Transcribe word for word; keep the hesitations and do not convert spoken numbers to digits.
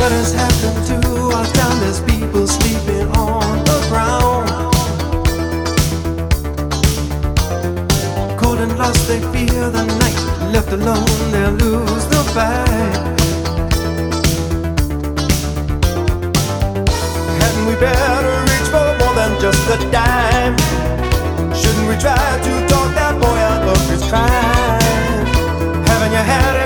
What has happened to us down? There's people sleeping on the ground. Cold and lost, they fear the night. Left alone, they'll lose the fight. Hadn't we better reach for more than just a dime? Shouldn't we try to talk that boy out of his crime? Haven't you had